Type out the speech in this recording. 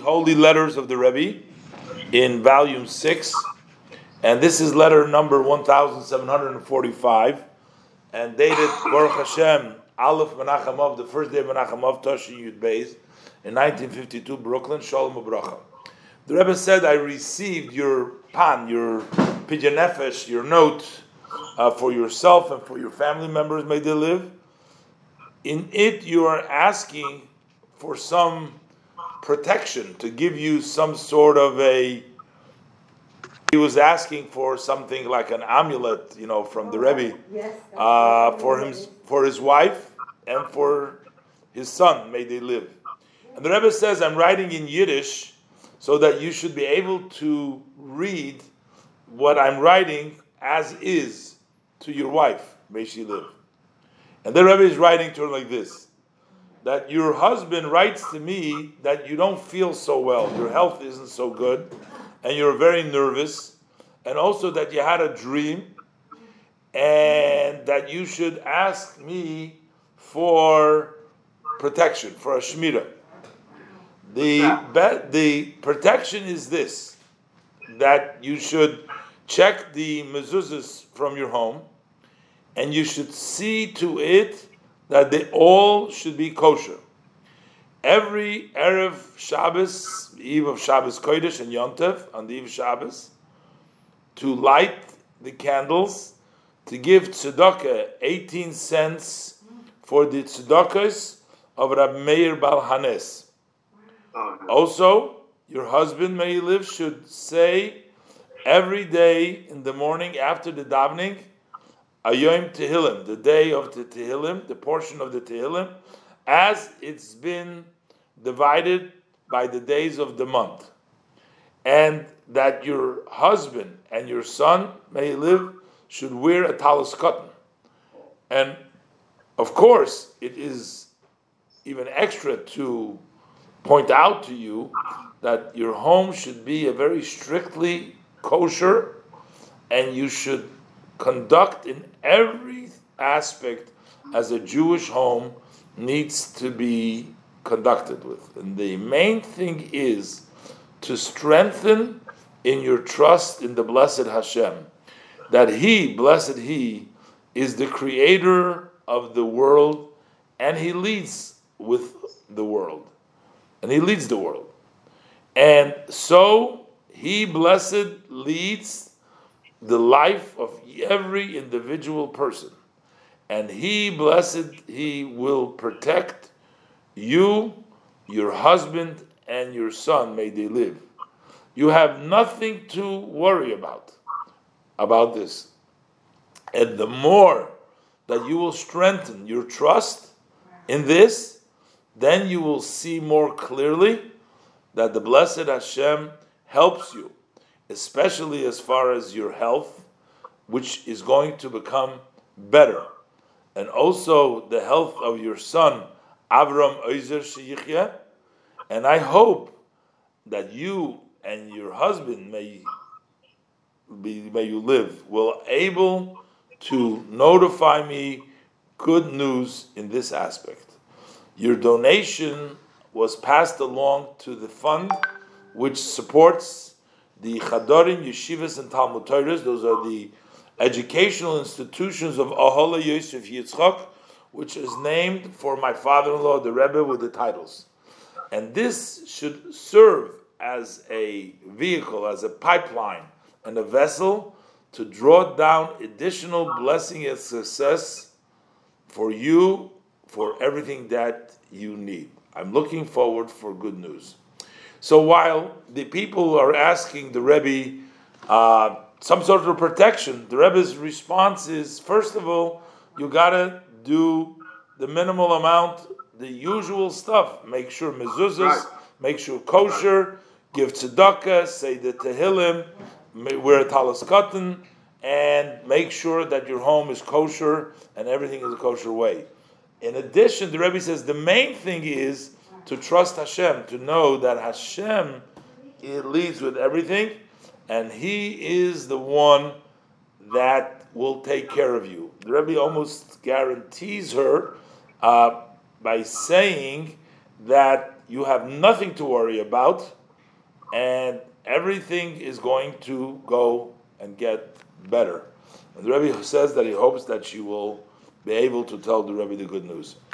Holy Letters of the Rebbe in volume 6, and this is letter number 1745, and dated Baruch Hashem, Aleph Menachem Av, the first day of Menachem Av, Toshi Yud Beis, in 1952, Brooklyn, Shalom Ubracha. The Rebbe said, I received your your pidyon nefesh, your note for yourself and for your family members, may they live. In it, you are asking for some protection, to give you some sort of he was asking for something like an amulet, from the Rebbe, for his wife and for his son, may they live. And the Rebbe says, I'm writing in Yiddish so that you should be able to read what I'm writing as is to your wife, may she live. And the Rebbe is writing to her like this, that your husband writes to me that you don't feel so well, your health isn't so good, and you're very nervous, and also that you had a dream, and that you should ask me for protection, for a shmira. The protection is this, that you should check the mezuzahs from your home, and you should see to it that they all should be kosher. Every Erev Shabbos, Eve of Shabbos Kodesh and Yontev, on the Eve of Shabbos, to light the candles, to give tzedakah 18 cents for the tzedakahs of Rab Meir Bal Hanes. Also, your husband, may he live, should say every day in the morning after the davening, Ayom Tehillim, the day of the Tehillim, the portion of the Tehillim, as it's been divided by the days of the month. And that your husband and your son, may he live, should wear a talis cotton. And of course, it is even extra to point out to you that your home should be a very strictly kosher, and you should conduct in every aspect as a Jewish home needs to be conducted with. And the main thing is to strengthen in your trust in the blessed Hashem, that He, blessed He, is the creator of the world, and He leads with the world. And He leads the world. And so He, blessed, leads the life of every individual person. And He, blessed, He will protect you, your husband, and your son, may they live. You have nothing to worry about this. And the more that you will strengthen your trust in this, then you will see more clearly that the blessed Hashem helps you, especially as far as your health, which is going to become better, and also the health of your son, Avram Oizer Sheyichya. And I hope that you and your husband, may you live, will able to notify me good news in this aspect. Your donation was passed along to the fund which supports the Chadorim, Yeshivas, and Talmud Torahs. Those are the educational institutions of Ahola Yosef Yitzchak, which is named for my father-in-law, the Rebbe, with the titles. And this should serve as a vehicle, as a pipeline, and a vessel to draw down additional blessing and success for you, for everything that you need. I'm looking forward for good news. So while the people are asking the Rebbe some sort of protection, the Rebbe's response is, first of all, you gotta do the minimal amount, the usual stuff. Make sure mezuzahs, make sure kosher, give tzedakah, say the Tehillim, wear a talis cotton, and make sure that your home is kosher and everything is a kosher way. In addition, the Rebbe says the main thing is to trust Hashem, to know that Hashem leads with everything, and He is the one that will take care of you. The Rebbe almost guarantees her by saying that you have nothing to worry about, and everything is going to go and get better. And the Rebbe says that he hopes that she will be able to tell the Rebbe the good news.